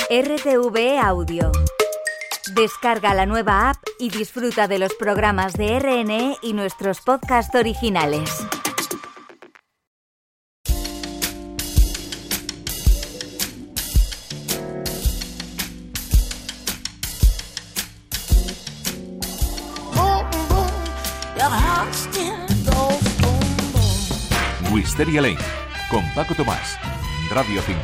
RTV Audio. Descarga la nueva app y disfruta de los programas de RNE y nuestros podcasts originales. Wisteria Lane, con Paco Tomás, Radio 5.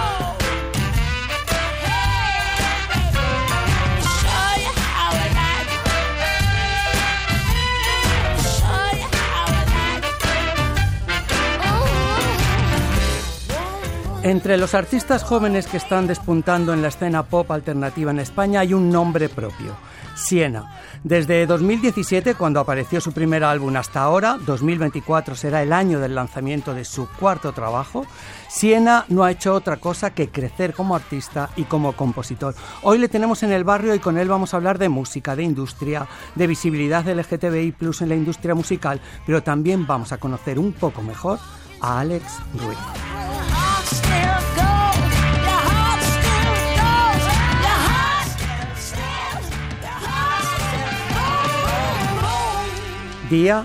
Entre los artistas jóvenes que están despuntando en la escena pop alternativa en España hay un nombre propio: Siena. Desde 2017, cuando apareció su primer álbum, hasta ahora, 2024 será el año del lanzamiento de su cuarto trabajo, Siena no ha hecho otra cosa que crecer como artista y como compositor. Hoy le tenemos en el barrio y con él vamos a hablar de música, de industria, de visibilidad LGTBI+ en la industria musical, pero también vamos a conocer un poco mejor a Alex Ruiz. Día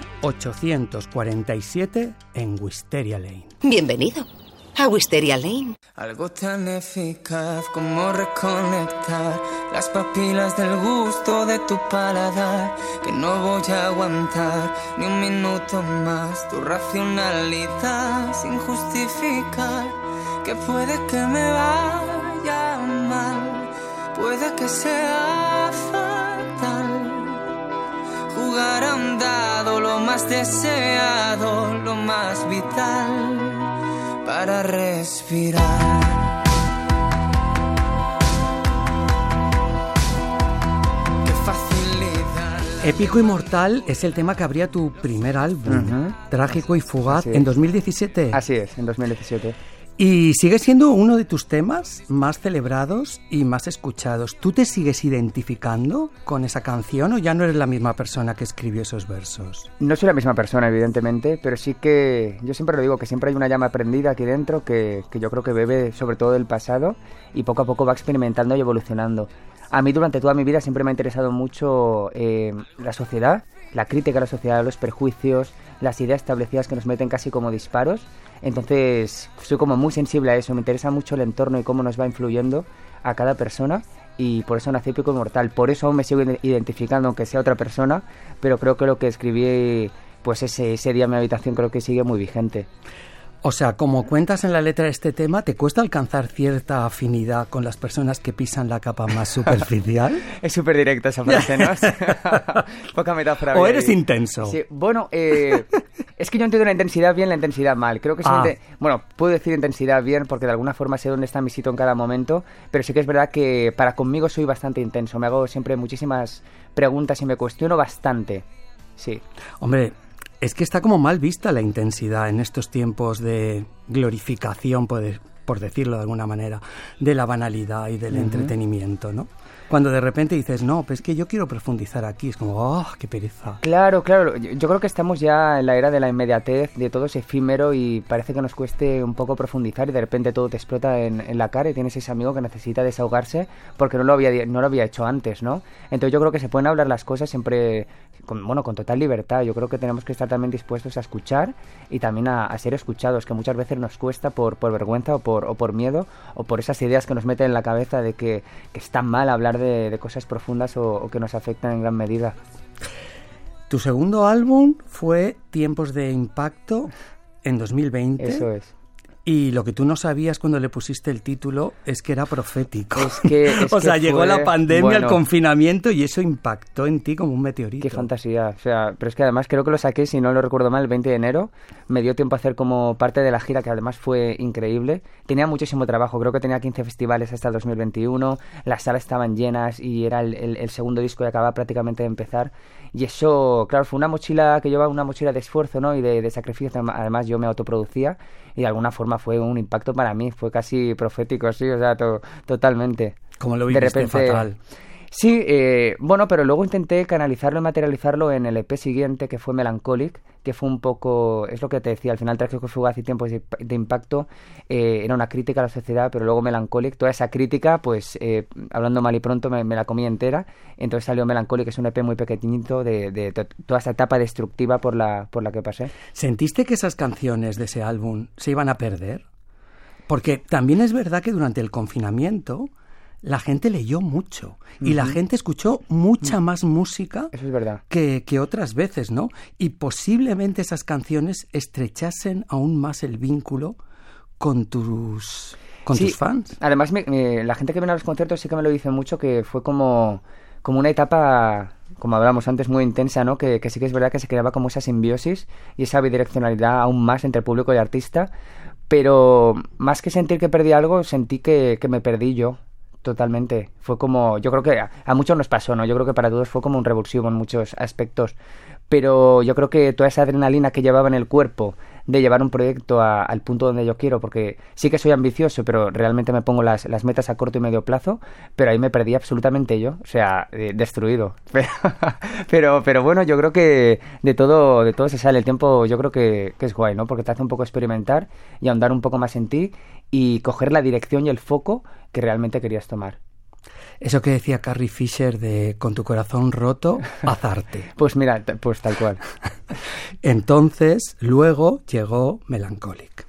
847 en Wisteria Lane. Bienvenido a Wisteria Lane. Algo tan eficaz como reconectar las papilas del gusto de tu paladar, que no voy a aguantar ni un minuto más tu racionalidad sin justificar, que puede que me vaya mal, puede que sea fatal. Jugar a un dado, lo más deseado, lo más vital para respirar. Qué facilidad. Épico y Mortal es el tema que abría tu primer álbum, Trágico y Fugaz, en 2017. Así es, en 2017. Y sigue siendo uno de tus temas más celebrados y más escuchados. ¿Tú te sigues identificando con esa canción o ya no eres la misma persona que escribió esos versos? No soy la misma persona, evidentemente, pero sí que yo siempre lo digo, que siempre hay una llama prendida aquí dentro que yo creo que bebe sobre todo del pasado y poco a poco va experimentando y evolucionando. A mí durante toda mi vida siempre me ha interesado mucho la sociedad, la crítica a la sociedad, los prejuicios, las ideas establecidas que nos meten casi como disparos. Entonces soy como muy sensible a eso, me interesa mucho el entorno y cómo nos va influyendo a cada persona, y por eso nací Épico y Mortal. Por eso aún me sigo identificando, aunque sea otra persona, pero creo que lo que escribí pues ese día en mi habitación creo que sigue muy vigente. O sea, como cuentas en la letra de este tema, ¿te cuesta alcanzar cierta afinidad con las personas que pisan la capa más superficial? Es súper directa esa frase, ¿no? Poca metáfora. ¿O eres intenso? Sí, bueno, es que yo entiendo la intensidad bien, la intensidad mal. Creo que bueno, puedo decir intensidad bien porque de alguna forma sé dónde está mi sitio en cada momento, pero sí que es verdad que para conmigo soy bastante intenso. Me hago siempre muchísimas preguntas y me cuestiono bastante. Sí. Hombre, es que está como mal vista la intensidad en estos tiempos de glorificación, por decirlo de alguna manera, de la banalidad y del entretenimiento, ¿no? Cuando de repente dices, no, pues es que yo quiero profundizar aquí, es como, ¡oh, qué pereza! Claro, yo creo que estamos ya en la era de la inmediatez, de todo es efímero y parece que nos cueste un poco profundizar y de repente todo te explota en la cara y tienes ese amigo que necesita desahogarse porque no lo había hecho antes, ¿no? Entonces yo creo que se pueden hablar las cosas siempre con total libertad. Yo creo que tenemos que estar también dispuestos a escuchar y también a ser escuchados, que muchas veces nos cuesta por vergüenza o por miedo o por esas ideas que nos meten en la cabeza de que está mal hablar de cosas profundas o que nos afectan en gran medida. Tu segundo álbum fue Tiempos de Impacto en 2020. Eso es. Y lo que tú no sabías cuando le pusiste el título es que era profético. O sea, llegó la pandemia, el confinamiento y eso impactó en ti como un meteorito. Qué fantasía. O sea, pero es que además creo que lo saqué, si no lo recuerdo mal, el 20 de enero. Me dio tiempo a hacer como parte de la gira, que además fue increíble. Tenía muchísimo trabajo, creo que tenía 15 festivales hasta el 2021. Las salas estaban llenas y era el segundo disco y acababa prácticamente de empezar. Y eso, claro, fue una mochila que llevaba, una mochila de esfuerzo, ¿no? Y de sacrificio. Además yo me autoproducía y de alguna forma fue un impacto para mí, fue casi profético, sí, o sea, totalmente. ¿Cómo lo viviste? De repente, fatal? Sí, bueno, pero luego intenté canalizarlo y materializarlo en el EP siguiente, que fue Melancholic, que fue un poco, es lo que te decía, al final Trágico Fugaz y Tiempos de Impacto era una crítica a la sociedad, pero luego Melancholic, toda esa crítica, pues hablando mal y pronto me la comí entera, entonces salió Melancholic, que es un EP muy pequeñito de toda esa etapa destructiva por la que pasé. ¿Sentiste que esas canciones de ese álbum se iban a perder? Porque también es verdad que durante el confinamiento la gente leyó mucho y la gente escuchó mucha más música. Eso es verdad. Que otras veces, ¿no? Y posiblemente esas canciones estrechasen aún más el vínculo con tus fans. Además, la gente que viene a los conciertos sí que me lo dice mucho, que fue como una etapa, como hablábamos antes, muy intensa, ¿no? Que sí que es verdad que se creaba como esa simbiosis y esa bidireccionalidad aún más entre público y artista, pero más que sentir que perdí algo, sentí que me perdí yo. Totalmente. Fue como, yo creo que a muchos nos pasó, ¿no? Yo creo que para todos fue como un revulsivo en muchos aspectos. Pero yo creo que toda esa adrenalina que llevaba en el cuerpo de llevar un proyecto al punto donde yo quiero, porque sí que soy ambicioso, pero realmente me pongo las metas a corto y medio plazo, pero ahí me perdí absolutamente yo, o sea, destruido. Pero bueno, yo creo que de todo se sale. El tiempo yo creo que es guay, ¿no? Porque te hace un poco experimentar y ahondar un poco más en ti y coger la dirección y el foco que realmente querías tomar. Eso que decía Carrie Fisher de con tu corazón roto, azarte. Pues mira, pues tal cual. Entonces, luego llegó Melancholic.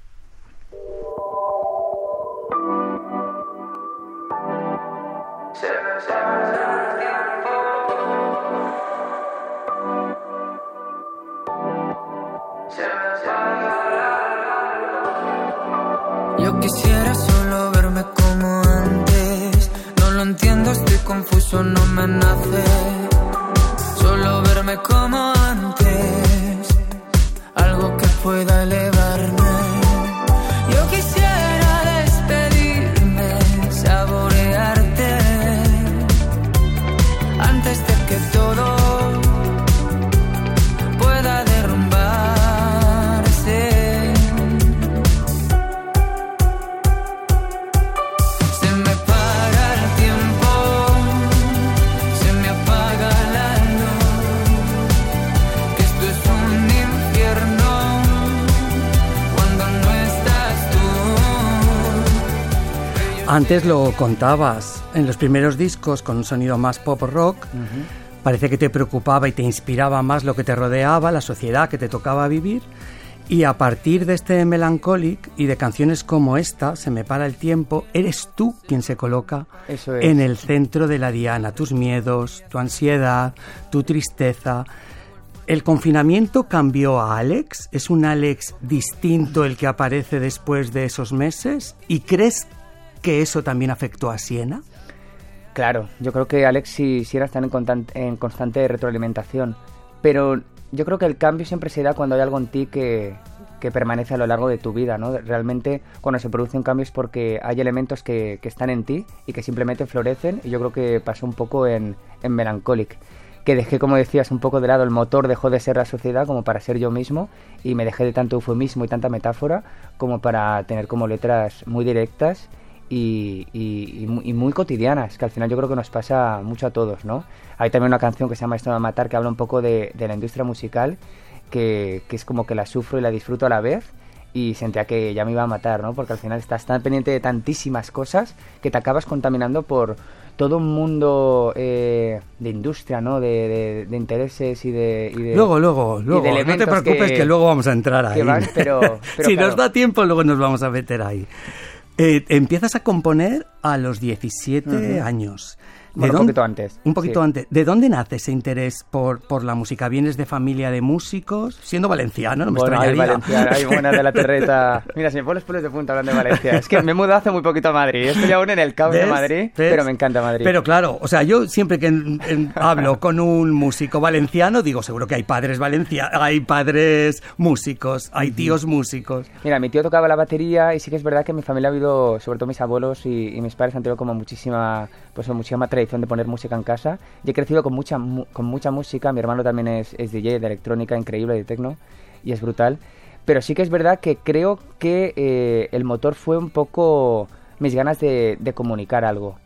Yo quisiera solo verme como antes. No lo entiendo, estoy confuso, no me nace. Solo verme como antes. Algo que pueda elevarme. Yo quisiera despedirme, saborearte antes de que todo pueda derrumbarse. Se me para el tiempo, se me apaga la luz, que esto es un infierno cuando no estás tú. Antes lo contabas, en los primeros discos con un sonido más pop rock, parece que te preocupaba y te inspiraba más lo que te rodeaba, la sociedad que te tocaba vivir, y a partir de este Melancholic y de canciones como esta, Se me para el tiempo, eres tú quien se coloca Eso es. en el centro de la diana, tus miedos, tu ansiedad, tu tristeza. ¿El confinamiento cambió a Alex? ¿Es un Alex distinto el que aparece después de esos meses? ¿Y crees que eso también afectó a Siena? Claro, yo creo que Alex y Sierra están en constante retroalimentación, pero yo creo que el cambio siempre se da cuando hay algo en ti que permanece a lo largo de tu vida, ¿no? Realmente cuando se produce un cambio es porque hay elementos que están en ti y que simplemente florecen, y yo creo que pasó un poco en Melancholic, que dejé, como decías, un poco de lado el motor, dejó de ser la sociedad como para ser yo mismo, y me dejé de tanto eufemismo y tanta metáfora como para tener como letras muy directas y muy cotidianas, que al final yo creo que nos pasa mucho a todos, ¿no? Hay también una canción que se llama Esto me va a matar, que habla un poco de la industria musical, que es como que la sufro y la disfruto a la vez, y sentía que ya me iba a matar, ¿no? Porque al final estás tan pendiente de tantísimas cosas que te acabas contaminando por todo un mundo de industria, ¿no? De intereses y de Luego, y de no te preocupes que luego vamos a entrar ahí. Pero si claro, nos da tiempo, luego nos vamos a meter ahí. Empiezas a componer a los 17 años. Bueno, un poquito antes. Un poquito antes. ¿De dónde nace ese interés por la música? ¿Vienes de familia de músicos? Siendo valenciano, no me extrañaría. Valenciano, hay buena de la terreta. Mira, si me pones pelos de punta hablando de Valencia. Es que me he mudado hace muy poquito a Madrid. Estoy aún en el caos de Madrid, pero me encanta Madrid. Pero claro, o sea, yo siempre que hablo con un músico valenciano, digo, seguro que hay padres hay padres músicos, hay tíos músicos. Mira, mi tío tocaba la batería, y sí que es verdad que mi familia ha habido, sobre todo mis abuelos y mis padres han tenido como muchísima tradición de poner música en casa, y he crecido con mucha música. Mi hermano también es DJ de electrónica increíble, de techno, y es brutal. Pero sí que es verdad que creo que el motor fue un poco mis ganas de comunicar algo.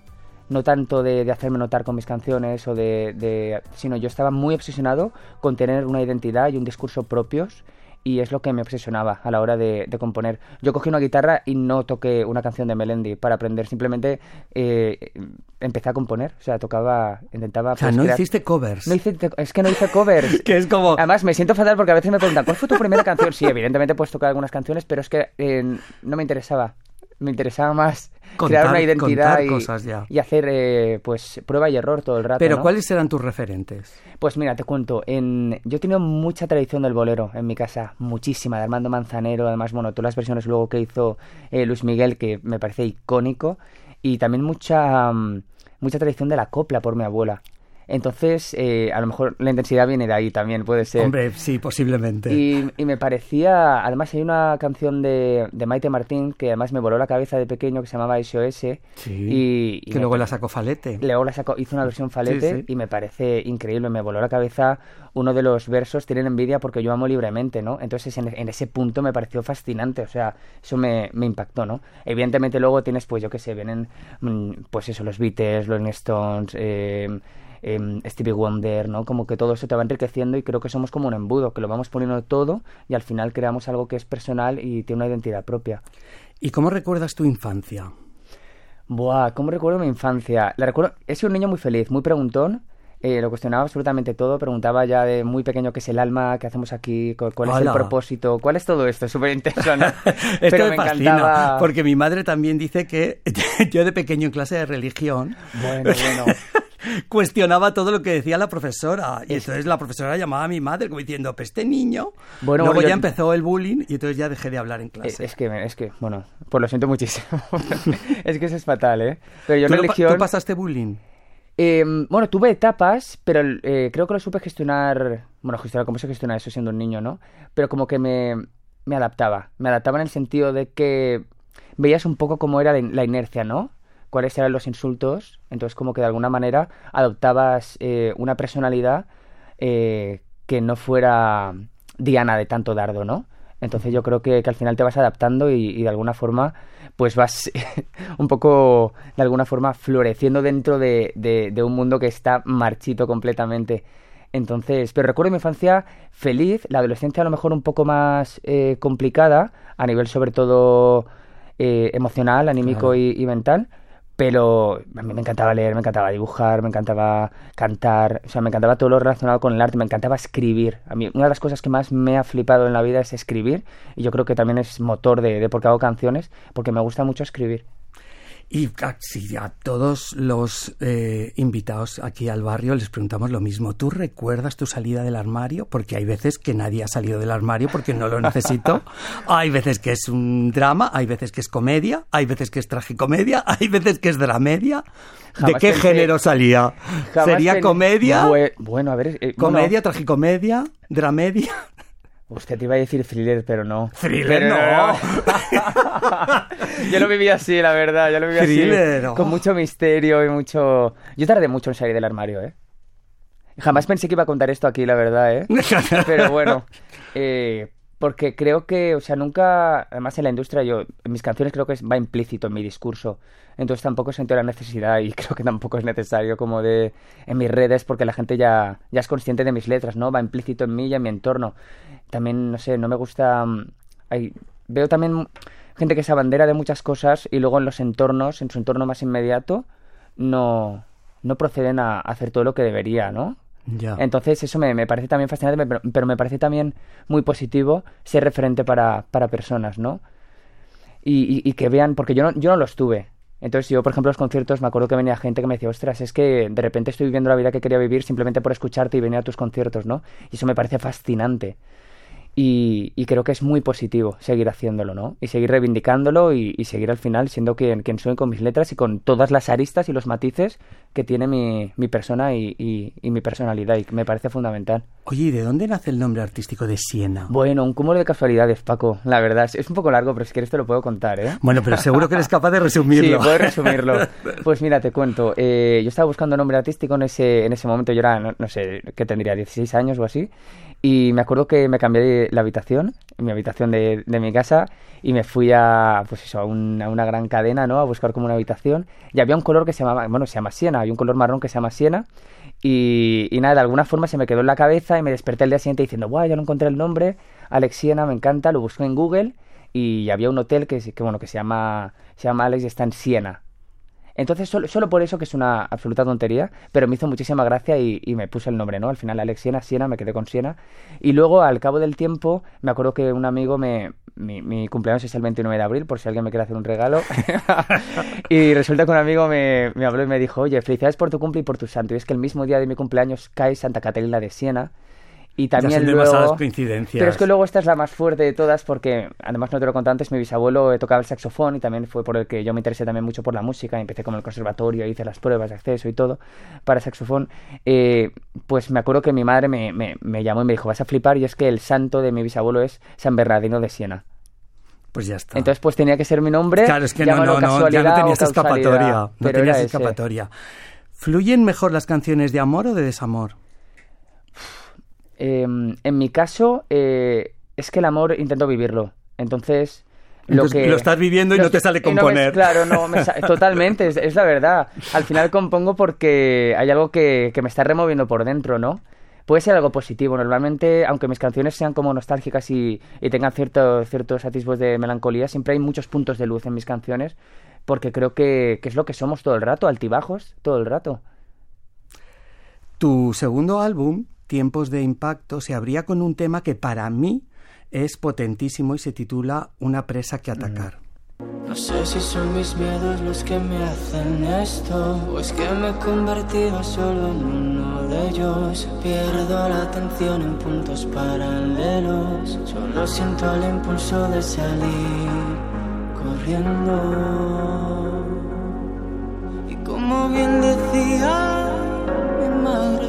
no tanto de hacerme notar con mis canciones, sino yo estaba muy obsesionado con tener una identidad y un discurso propios, y es lo que me obsesionaba a la hora de componer. Yo cogí una guitarra y no toqué una canción de Melendi para aprender, simplemente empecé a componer, o sea, intentaba... O sea, no hiciste covers. Es que no hice covers. Que es como... Además, me siento fatal porque a veces me preguntan, ¿cuál fue tu primera canción? Sí, evidentemente puedes tocar algunas canciones, pero es que no me interesaba. Me interesaba más crear una identidad y hacer pues prueba y error todo el rato. Pero ¿no? ¿cuáles eran tus referentes? Pues mira, te cuento. Yo he tenido mucha tradición del bolero en mi casa, muchísima, de Armando Manzanero, además, bueno, todas las versiones luego que hizo Luis Miguel, que me parece icónico, y también mucha tradición de la copla por mi abuela. Entonces, a lo mejor la intensidad viene de ahí también, puede ser. Hombre, sí, posiblemente. Y me parecía... Además, hay una canción de Maite Martín que además me voló la cabeza de pequeño, que se llamaba SOS. Sí, que luego la sacó Falete. Luego hizo una versión Falete, sí. Y me parece increíble. Me voló la cabeza uno de los versos, tienen envidia porque yo amo libremente, ¿no? Entonces, en ese punto me pareció fascinante. O sea, eso me impactó, ¿no? Evidentemente, luego tienes, pues, yo qué sé, vienen, pues eso, los Beatles, los Stones... Stevie Wonder, ¿no? Como que todo eso te va enriqueciendo y creo que somos como un embudo, que lo vamos poniendo todo y al final creamos algo que es personal y tiene una identidad propia. ¿Y cómo recuerdas tu infancia? Buah, ¿cómo recuerdo mi infancia? He sido un niño muy feliz, muy preguntón. Lo cuestionaba absolutamente todo, preguntaba ya de muy pequeño qué es el alma, qué hacemos aquí, cuál es el propósito, cuál es todo esto, súper intenso, ¿no? Esto me fascina, encantaba... porque mi madre también dice que yo de pequeño en clase de religión... Bueno. cuestionaba todo lo que decía la profesora y entonces la profesora llamaba a mi madre como diciendo, pues este niño... Luego ya empezó el bullying y entonces ya dejé de hablar en clase. Es que, bueno, pues lo siento muchísimo. Es que eso es fatal, ¿eh? Pero yo en religión... ¿Tú pasaste bullying? Bueno, tuve etapas, pero creo que lo supe gestionar... Bueno, ¿cómo se gestiona eso siendo un niño, no? Pero como que me adaptaba. Me adaptaba en el sentido de que veías un poco cómo era la inercia, ¿no? Cuáles eran los insultos, entonces como que de alguna manera adoptabas una personalidad que no fuera diana de tanto dardo, ¿no? Entonces yo creo que al final te vas adaptando y de alguna forma pues vas un poco, de alguna forma, floreciendo dentro de un mundo que está marchito completamente. Entonces, pero recuerdo mi infancia feliz, la adolescencia a lo mejor un poco más complicada, a nivel sobre todo emocional, anímico, claro, y mental. Pero a mí me encantaba leer, me encantaba dibujar, me encantaba cantar, o sea, me encantaba todo lo relacionado con el arte, me encantaba escribir. A mí una de las cosas que más me ha flipado en la vida es escribir, y yo creo que también es motor de por qué hago canciones, porque me gusta mucho escribir. Y casi a todos los invitados aquí al barrio les preguntamos lo mismo. ¿Tú recuerdas tu salida del armario? Porque hay veces que nadie ha salido del armario porque no lo necesito. Hay veces que es un drama, hay veces que es comedia, hay veces que es tragicomedia, hay veces que es dramedia. ¿De qué género salía? ¿Sería comedia? Bueno, a ver... ¿Comedia, tragicomedia, dramedia? Usted te iba a decir thriller, pero no. ¡Thriller no! Yo lo viví así, la verdad. Yo lo viví thriller, así. Con mucho misterio y mucho... Yo tardé mucho en salir del armario, ¿eh? Jamás pensé que iba a contar esto aquí, la verdad, ¿eh? Pero bueno, porque creo que, o sea, nunca... Además, en la industria, en mis canciones creo que va implícito en mi discurso. Entonces tampoco siento la necesidad, y creo que tampoco es necesario como en mis redes, porque la gente ya es consciente de mis letras, ¿no? Va implícito en mí y en mi entorno. También, no sé, no me gusta... Veo también gente que se abandera de muchas cosas y luego en su entorno más inmediato, no proceden a hacer todo lo que debería, ¿no? Ya. Entonces eso me parece también fascinante, pero me parece también muy positivo ser referente para personas, ¿no? Y que vean, porque yo no los tuve. Entonces yo, por ejemplo, en los conciertos me acuerdo que venía gente que me decía, ostras, es que de repente estoy viviendo la vida que quería vivir simplemente por escucharte y venir a tus conciertos, ¿no? Y eso me parece fascinante. Y creo que es muy positivo seguir haciéndolo, ¿no? Y seguir reivindicándolo y seguir al final siendo quien soy con mis letras y con todas las aristas y los matices que tiene mi persona y mi personalidad, y que me parece fundamental. Oye, ¿y de dónde nace el nombre artístico de Siena? Bueno, un cúmulo de casualidades, Paco, la verdad. Es un poco largo, pero si quieres te lo puedo contar, ¿eh? Bueno, pero seguro que eres capaz de resumirlo. Sí, puedo resumirlo. Pues mira, te cuento. Yo estaba buscando nombre artístico en ese momento. Yo era, no sé, ¿qué tendría? 16 años o así. Y me acuerdo que me cambié de la habitación, mi habitación de mi casa, y me fui a una gran cadena, ¿no? A buscar como una habitación. Y había un color que se llama siena, había un color marrón que se llama siena. Y nada, de alguna forma se me quedó en la cabeza y me desperté el día siguiente diciendo, ¡guau! Ya no encontré el nombre, Alex Siena, me encanta, lo busqué en Google y había un hotel que se llama Alex y está en Siena. Entonces, solo por eso, que es una absoluta tontería, pero me hizo muchísima gracia y me puse el nombre, ¿no? Al final, Alex Siena, me quedé con Siena. Y luego, al cabo del tiempo, me acuerdo que un amigo mi cumpleaños es el 29 de abril, por si alguien me quiere hacer un regalo. Y resulta que un amigo me habló y me dijo, oye, felicidades por tu cumple y por tu santo. Y es que el mismo día de mi cumpleaños cae Santa Catalina de Siena. Y también demasiadas coincidencias. Pero es que luego esta es la más fuerte de todas porque, además no te lo conté antes, mi bisabuelo tocaba el saxofón y también fue por el que yo me interesé también mucho por la música. Empecé con el conservatorio, hice las pruebas de acceso y todo para saxofón. Pues me acuerdo que mi madre me llamó y me dijo, vas a flipar, y es que el santo de mi bisabuelo es San Bernardino de Siena. Pues ya está. Entonces pues tenía que ser mi nombre. Claro, es que ya no tenías escapatoria. No tenías escapatoria. ¿Fluyen mejor las canciones de amor o de desamor? En mi caso, es que el amor intento vivirlo. Entonces lo estás viviendo y no te sale componer. Totalmente, es la verdad. Al final compongo porque hay algo que me está removiendo por dentro, ¿no? Puede ser algo positivo. Normalmente, aunque mis canciones sean como nostálgicas y tengan ciertos atisbos de melancolía, siempre hay muchos puntos de luz en mis canciones porque creo que es lo que somos todo el rato, altibajos, todo el rato. Tu segundo álbum, Tiempos de Impacto, se abría con un tema que para mí es potentísimo y se titula Una presa que atacar. No sé si son mis miedos los que me hacen esto, o es que me he convertido solo en uno de ellos. Pierdo la atención en puntos paralelos, solo siento el impulso de salir corriendo. Y como bien decía mi madre,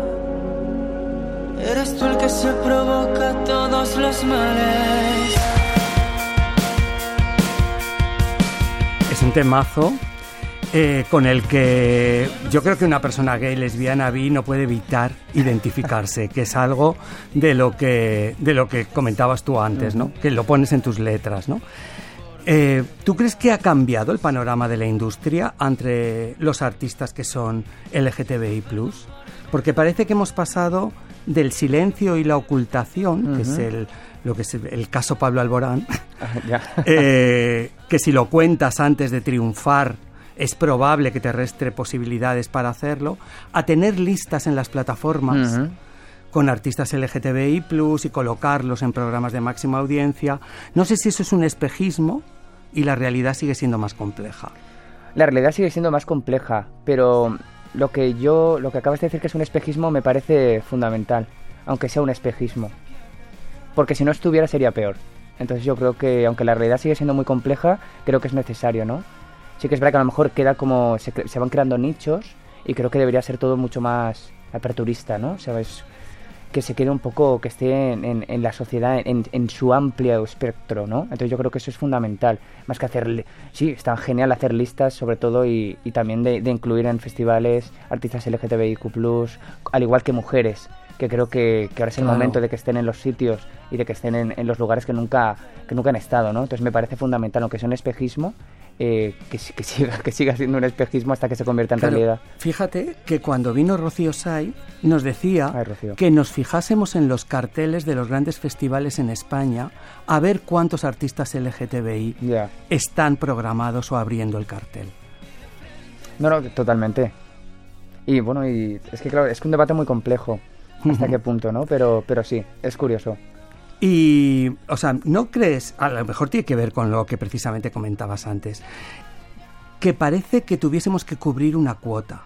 eres tú el que se provoca todos los males. Es un temazo con el que yo creo que una persona gay, lesbiana, bi no puede evitar identificarse, que es algo de lo que comentabas tú antes, ¿no? Que lo pones en tus letras, ¿no? ¿Tú crees que ha cambiado el panorama de la industria entre los artistas que son LGTBI+? Porque parece que hemos pasado del silencio y la ocultación, que es lo que es el caso Pablo Alborán, que si lo cuentas antes de triunfar es probable que te restre posibilidades para hacerlo, a tener listas en las plataformas con artistas LGTBI+, y colocarlos en programas de máxima audiencia. No sé si eso es un espejismo y la realidad sigue siendo más compleja. La realidad sigue siendo más compleja, pero lo que acabas de decir que es un espejismo me parece fundamental, aunque sea un espejismo. Porque si no estuviera sería peor. Entonces yo creo que, aunque la realidad sigue siendo muy compleja, creo que es necesario, ¿no? Sí que es verdad que a lo mejor queda como... se van creando nichos y creo que debería ser todo mucho más aperturista, ¿no? ¿Sabes? Que se quede un poco, que esté en la sociedad, en su amplio espectro, ¿no? Entonces yo creo que eso es fundamental. Más que hacer... Sí, está genial hacer listas, sobre todo, y también de incluir en festivales artistas LGTBIQ+, al igual que mujeres, que creo que ahora es el momento de que estén en los sitios y de que estén en los lugares que nunca han estado, ¿no? Entonces me parece fundamental, aunque sea un espejismo, que siga siendo un espejismo hasta que se convierta en realidad. Fíjate que cuando vino Rocío Sáiz nos decía que nos fijásemos en los carteles de los grandes festivales en España a ver cuántos artistas LGTBI están programados o abriendo el cartel. No, totalmente. Y bueno, y es que claro, es un debate muy complejo hasta qué punto, ¿no? Pero sí, es curioso. Y, o sea, ¿no crees, a lo mejor tiene que ver con lo que precisamente comentabas antes, que parece que tuviésemos que cubrir una cuota?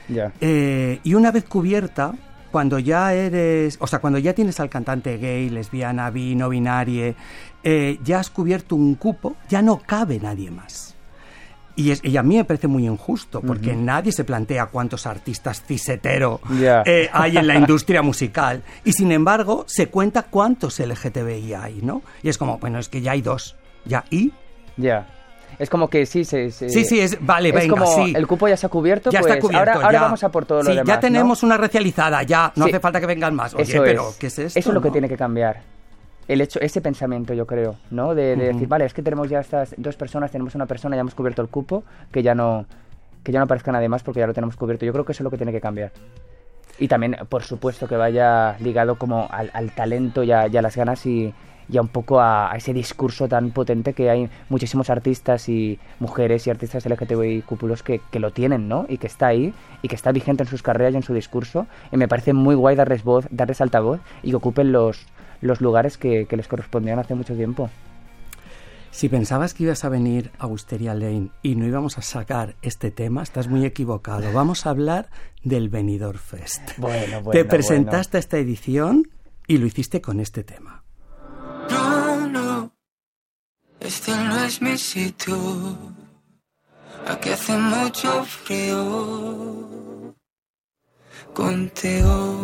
Y una vez cubierta, cuando ya cuando ya tienes al cantante gay, lesbiana, bi, no binaria, ya has cubierto un cupo, ya no cabe nadie más. Y a mí me parece muy injusto, porque nadie se plantea cuántos artistas cis-hetero hay en la industria musical. Y sin embargo, se cuenta cuántos LGTBI hay, ¿no? Y es como, bueno, es que ya hay 2. Es como que sí, vale, es venga, como sí. El cupo ya está cubierto, ya pues está cubierto, ahora ya. vamos a por todo lo demás, ya tenemos ¿no? una racializada, ya, no Sí. hace falta que vengan más. Oye, Eso pero es. ¿qué es esto? Eso es lo que ¿no? tiene que cambiar. Ese pensamiento, yo creo, ¿no? De decir, vale, es que tenemos ya estas 2 personas, tenemos una persona, ya hemos cubierto el cupo, que ya no aparezca nadie más porque ya lo tenemos cubierto. Yo creo que eso es lo que tiene que cambiar. Y también, por supuesto, que vaya ligado como al talento y a las ganas y a un poco a ese discurso tan potente que hay muchísimos artistas y mujeres y artistas LGTBIQ+ que lo tienen, ¿no? Y que está ahí y que está vigente en sus carreras y en su discurso. Y me parece muy guay darles voz, darles altavoz y que ocupen los lugares que les correspondían hace mucho tiempo. Si pensabas que ibas a venir a Wisteria Lane y no íbamos a sacar este tema, estás muy equivocado. Vamos a hablar del Benidorm Fest. Bueno. Te presentaste a esta edición y lo hiciste con este tema. No, este no es mi sitio. Aquí hace mucho frío contigo.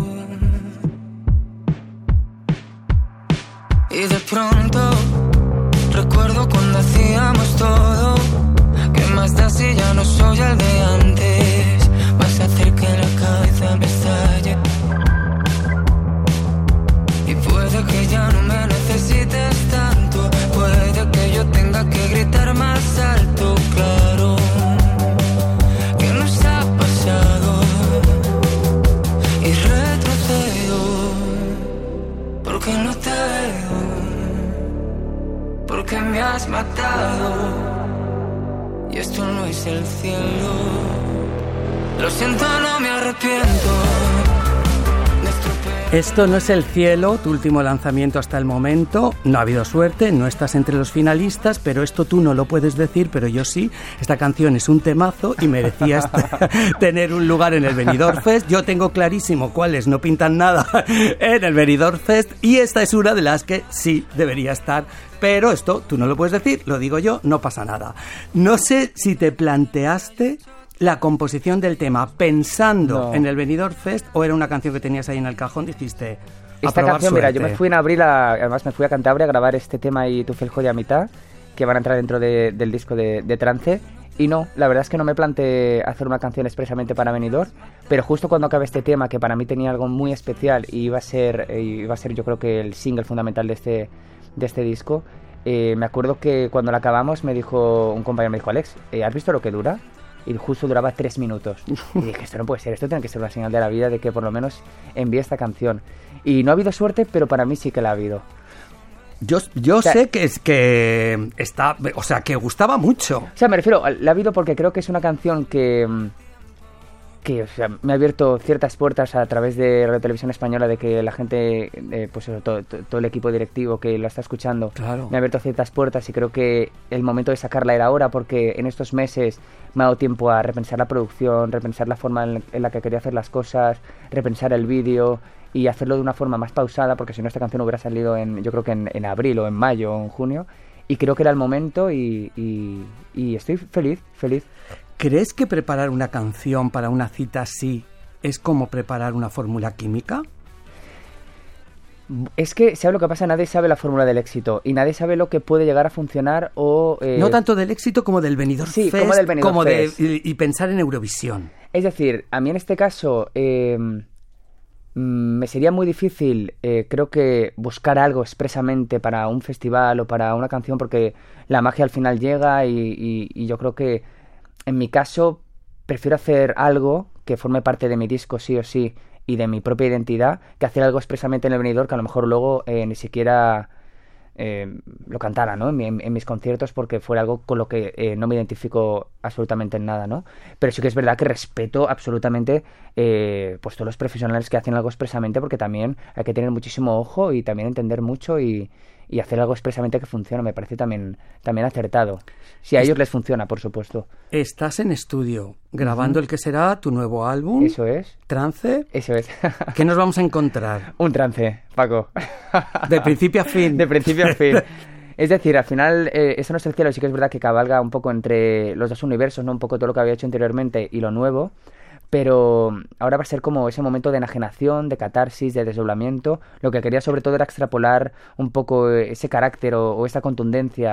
Y de pronto recuerdo cuando hacíamos todo. ¿Qué más da si ya no soy el de antes? Vas a hacer que la cabeza me estalle. Y puede que ya no me necesites tanto. Puede que yo tenga que gritar más alto, claro. ¿Qué nos ha pasado? Y retrocedo porque no te veo. Porque me has matado. Y esto no es el cielo. Lo siento, no me arrepiento. Esto no es el cielo, tu último lanzamiento hasta el momento. No ha habido suerte, no estás entre los finalistas, pero esto tú no lo puedes decir, pero yo sí. Esta canción es un temazo y merecías tener un lugar en el Benidorm Fest. Yo tengo clarísimo cuáles no pintan nada en el Benidorm Fest y esta es una de las que sí debería estar. Pero esto tú no lo puedes decir, lo digo yo, no pasa nada. No sé si te planteaste la composición del tema pensando en el Benidorm Fest o era una canción que tenías ahí en el cajón, dijiste esta canción, suerte. Mira, yo me fui en abril, además me fui a Cantabria a grabar este tema y Tu fiel joya a mitad, que van a entrar dentro del disco de Trance. Y no, la verdad es que no me planteé hacer una canción expresamente para Benidorm, pero justo cuando acabé este tema, que para mí tenía algo muy especial y iba a ser yo creo que el single fundamental de este disco, me acuerdo que cuando la acabamos me dijo un compañero, me dijo, Alex, ¿has visto lo que dura? Y justo duraba 3 minutos. Y dije, esto no puede ser, esto tiene que ser una señal de la vida de que por lo menos envíe esta canción. Y no ha habido suerte, pero para mí sí que la ha habido. Yo sé que es que está, o sea, que gustaba mucho. O sea, me refiero, la ha habido porque creo que es una canción que o sea, me ha abierto ciertas puertas a través de Radio Televisión Española, de que la gente, pues todo el equipo directivo que lo está escuchando, claro, me ha abierto ciertas puertas y creo que el momento de sacarla era ahora, porque en estos meses me ha dado tiempo a repensar la producción, repensar la forma en la que quería hacer las cosas, repensar el vídeo y hacerlo de una forma más pausada, porque si no esta canción hubiera salido yo creo que en abril o en mayo o en junio, y creo que era el momento y estoy feliz. ¿Crees que preparar una canción para una cita así es como preparar una fórmula química? Es que, ¿sabes lo que pasa? Nadie sabe la fórmula del éxito y nadie sabe lo que puede llegar a funcionar o... No tanto del éxito como del Benidorm Fest, como del Benidorm Fest. Y pensar en Eurovisión. Es decir, a mí en este caso me sería muy difícil, creo que buscar algo expresamente para un festival o para una canción, porque la magia al final llega y yo creo que en mi caso prefiero hacer algo que forme parte de mi disco sí o sí y de mi propia identidad, que hacer algo expresamente en el Benidorm que a lo mejor luego ni siquiera lo cantara, ¿no? En mis conciertos, porque fuera algo con lo que no me identifico absolutamente en nada, ¿no? Pero sí que es verdad que respeto absolutamente pues todos los profesionales que hacen algo expresamente, porque también hay que tener muchísimo ojo y también entender mucho y hacer algo expresamente que funcione, me parece también acertado. Si a ellos les funciona, por supuesto. Estás en estudio, grabando el que será tu nuevo álbum. Eso es. ¿Trance? Eso es. ¿Qué nos vamos a encontrar? Un trance, Paco. De principio a fin. De principio a fin. Es decir, al final, eso no es el cielo, sí que es verdad que cabalga un poco entre los dos universos, ¿no? Un poco todo lo que había hecho anteriormente y lo nuevo. Pero ahora va a ser como ese momento de enajenación, de catarsis, de desdoblamiento. Lo que quería sobre todo era extrapolar un poco ese carácter o esa contundencia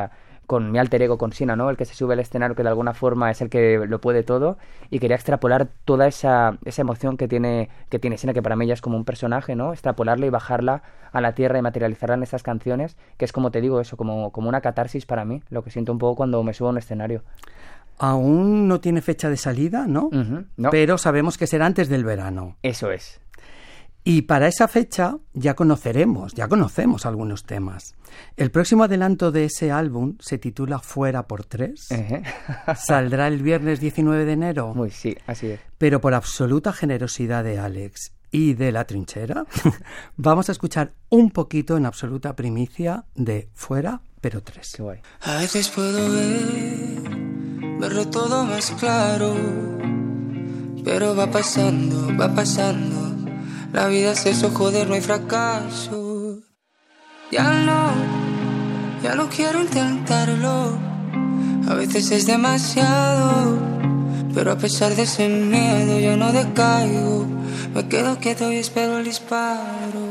mi alter ego, con Siena, ¿no? El que se sube al escenario, que de alguna forma es el que lo puede todo, y quería extrapolar toda esa emoción que tiene Siena, que para mí ya es como un personaje, ¿no? Extrapolarla y bajarla a la tierra y materializarla en estas canciones, que es como te digo eso, como una catarsis para mí, lo que siento un poco cuando me subo a un escenario. Aún no tiene fecha de salida, ¿no? No. Pero sabemos que será antes del verano. Eso es. Y para esa fecha ya conocemos algunos temas. El próximo adelanto de ese álbum se titula Fuera por 3. Saldrá el viernes 19 de enero. Muy sí, así es. Pero por absoluta generosidad de Alex y de La Trinchera, vamos a escuchar un poquito en absoluta primicia de Fuera pero 3. Qué guay. A veces puedo verlo todo más claro, pero va pasando. La vida es eso, joder, no hay fracaso. Ya no quiero intentarlo. A veces es demasiado, pero a pesar de ese miedo yo no decaigo. Me quedo quieto y espero el disparo.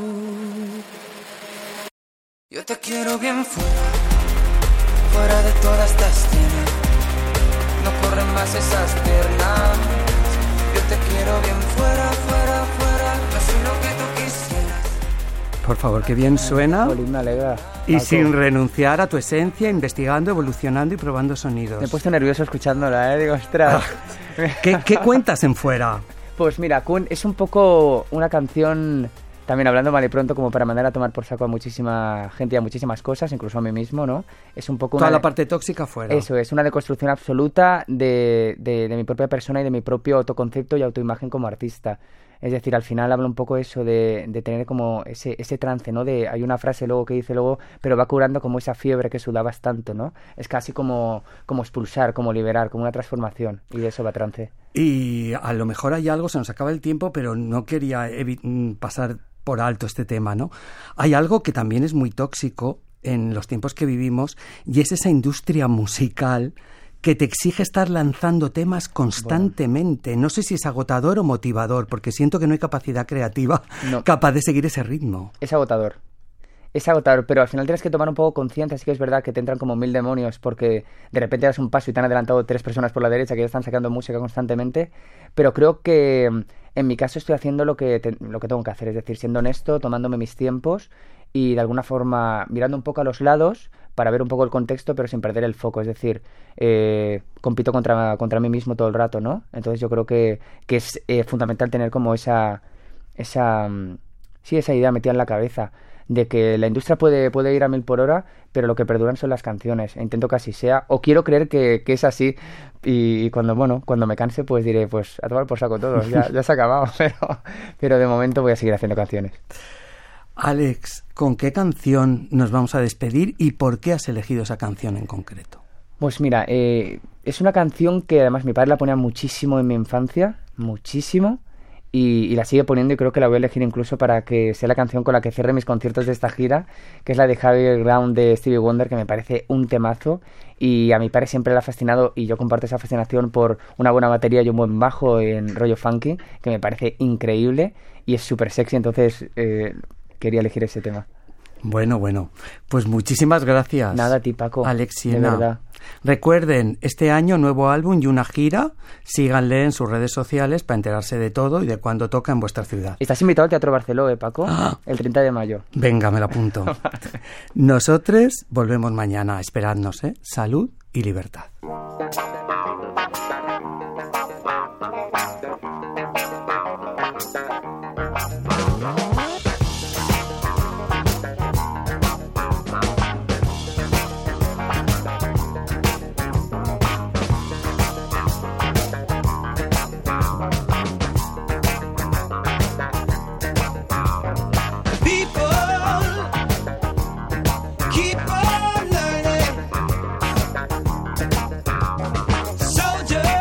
Yo te quiero bien fuera de toda esta escena. No corren más esas piernas. Yo te quiero bien fuera. No soy lo que tú quisieras. Por favor, qué bien suena. Jolín, me alegra. Y Paco, sin renunciar a tu esencia, investigando, evolucionando y probando sonidos. me he puesto nervioso escuchándola, digo, ostras. ¿Qué cuentas en Fuera? Pues mira, Kun es un poco una canción, también hablando mal y pronto, como para mandar a tomar por saco a muchísima gente y a muchísimas cosas, incluso a mí mismo, ¿no? Es un poco Toda la parte tóxica fuera. Eso es, una deconstrucción absoluta de mi propia persona y de mi propio autoconcepto y autoimagen como artista. Es decir, al final habla un poco eso de tener como ese trance, ¿no? Hay una frase luego que dice luego, pero va curando como esa fiebre que sudabas tanto, ¿no? Es casi como expulsar, como liberar, como una transformación, y de eso va trance. Y a lo mejor hay algo, se nos acaba el tiempo, pero no quería pasar por alto este tema, ¿no? Hay algo que también es muy tóxico en los tiempos que vivimos, y es esa industria musical que te exige estar lanzando temas constantemente. Bueno. No sé si es agotador o motivador, porque siento que no hay capacidad creativa capaz de seguir ese ritmo. Es agotador, pero al final tienes que tomar un poco conciencia. Sí que es verdad que te entran como 1000 demonios porque de repente das un paso y te han adelantado 3 personas por la derecha que ya están sacando música constantemente, pero creo que en mi caso estoy haciendo lo que tengo que hacer, es decir, siendo honesto, tomándome mis tiempos y de alguna forma mirando un poco a los lados para ver un poco el contexto, pero sin perder el foco. Es decir, compito contra mí mismo todo el rato, ¿no? Entonces yo creo que es fundamental tener como esa idea metida en la cabeza de que la industria puede ir a 1000 por hora, pero lo que perduran son las canciones. E intento que así sea, o quiero creer que es así, y cuando me canse, pues diré, pues a tomar por saco todo, ya se ha acabado, pero de momento voy a seguir haciendo canciones. Alex, ¿con qué canción nos vamos a despedir y por qué has elegido esa canción en concreto? Pues mira, es una canción que además mi padre la ponía muchísimo en mi infancia, muchísimo, y la sigue poniendo, y creo que la voy a elegir incluso para que sea la canción con la que cierre mis conciertos de esta gira, que es la de Higher Ground de Stevie Wonder, que me parece un temazo, y a mi padre siempre le ha fascinado, y yo comparto esa fascinación por una buena batería y un buen bajo en rollo funky, que me parece increíble, y es súper sexy, entonces quería elegir ese tema. Bueno, pues muchísimas gracias. Nada a ti, Paco. Alex Siena. De verdad. Recuerden, este año nuevo álbum y una gira. Síganle en sus redes sociales para enterarse de todo y de cuándo toca en vuestra ciudad. Estás invitado al Teatro Barceló, Paco, el 30 de mayo. Venga, me lo apunto. Nosotros volvemos mañana. Esperadnos, Salud y libertad. Soldier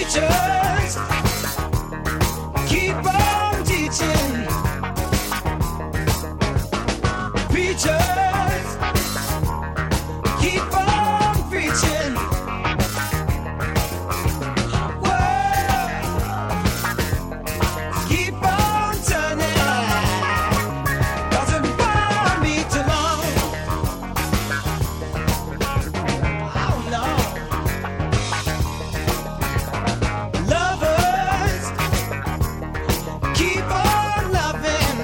Teachers, keep on teaching. Preachers, keep on preaching. Words, keep on turning. Doesn't bother me too long. Oh no. Lovers, keep on loving.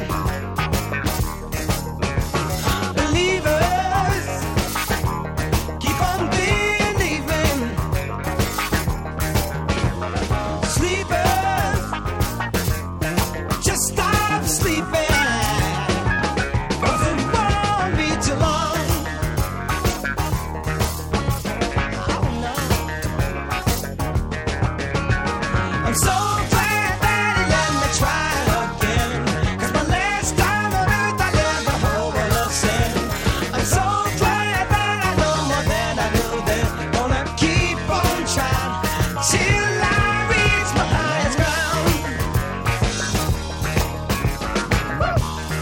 Believers, keep on believing. Sleepers, just stop sleeping. Doesn't won't be too long. Oh no. I'm so glad that he let me try again. 'Cause my last time on earth I learned the whole world of sin. I'm so glad that I know more than I knew then. Gonna keep on trying till I reach my highest ground. Woo!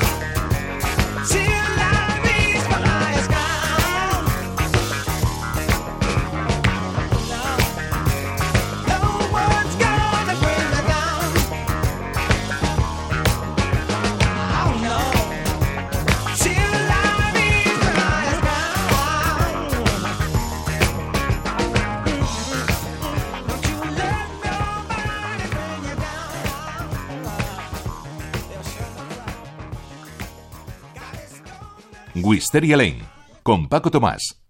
Till I reach my highest ground. No one's gonna bring me down. Oh no. Till I reach my highest ground. Don't you let nobody bring you down. Wisteria Lane, con Paco Tomás.